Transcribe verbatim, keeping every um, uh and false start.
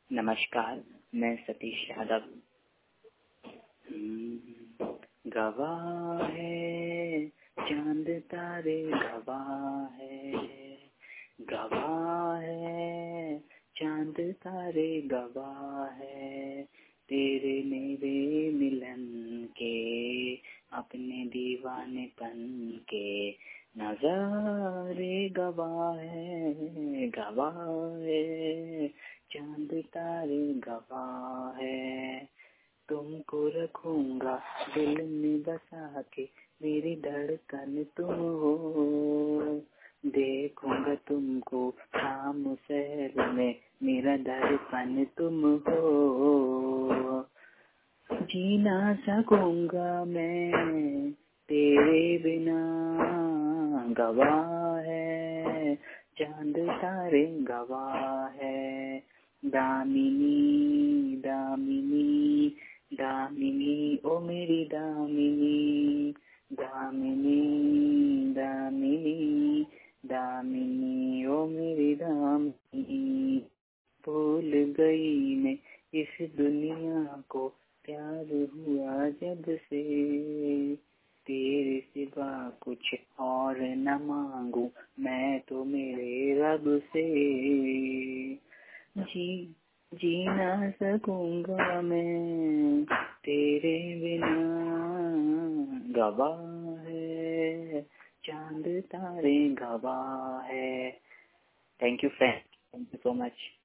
नमस्कार, मैं सतीश यादव। गवाह है चांद तारे, गवाह है, गवाह है चांद तारे, गवाह है तेरे मेरे मिलन के, अपने दीवानेपन के नजारे। गवाह है, गवाह है चांद तारे, गवाह है तुमको रखूंगा दिल में बसा के, मेरी धड़कन तुम हो। देखूंगा तुमको शाम शहर में, मेरा दर्पण तुम हो। जी ना सकूंगा मैं तेरे बिना, गवाह है चांद तारे, गवाह है दामिनी दामिनी दामिनी, ओ मेरी दामिनी, दामिनी दामिनी दामिनी, ओ मेरी दामिनी। भूल गई मैं इस दुनिया को, प्यार हुआ जब से, तेरे सिवा कुछ और न मांगू मैं तो मेरे रब से। जी जी ना सकूंगा मैं तेरे बिना, गवाह है चांद तारे, गवाह है। Thank you friend, thank you so much.